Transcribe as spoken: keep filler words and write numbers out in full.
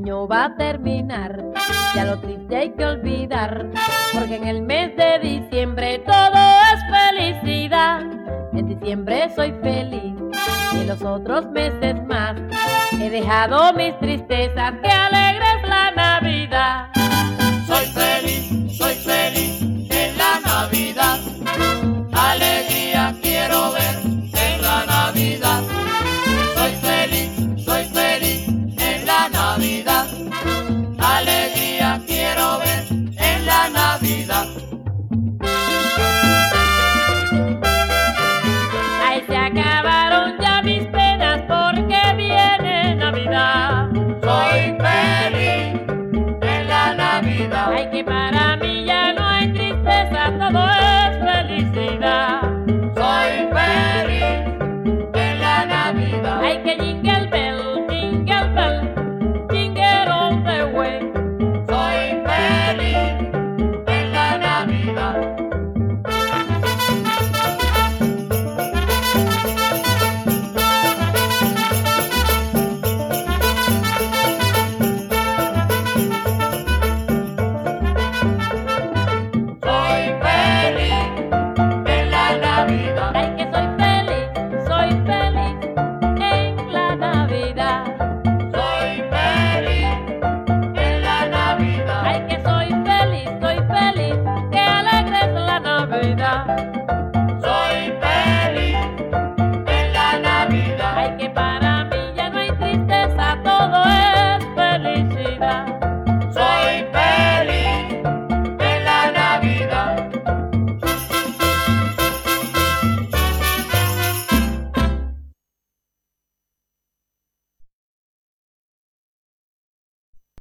año va a terminar, ya lo triste hay que olvidar, porque en el mes de diciembre todo es felicidad. En diciembre soy feliz y en los otros meses más he dejado mis tristezas que alegran